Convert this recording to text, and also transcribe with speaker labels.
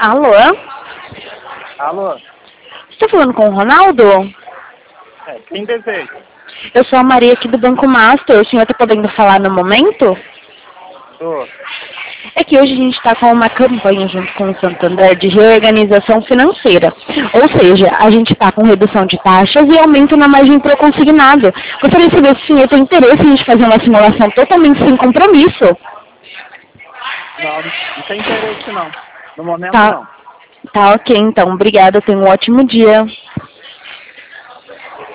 Speaker 1: Alô?
Speaker 2: Alô?
Speaker 1: Você tá falando com o Ronaldo?
Speaker 2: Quem deseja?
Speaker 1: Eu sou a Maria aqui do Banco Master. O senhor tá podendo falar no momento?
Speaker 2: Tô.
Speaker 1: É que hoje a gente está com uma campanha junto com o Santander de reorganização financeira. Ou seja, a gente está com redução de taxas e aumento na margem pro consignado. Gostaria de saber se o senhor tem interesse em a gente fazer uma simulação totalmente sem compromisso.
Speaker 2: Não tem interesse não. No momento
Speaker 1: Tá,
Speaker 2: não.
Speaker 1: tá ok então. Obrigada. Tenha um ótimo dia.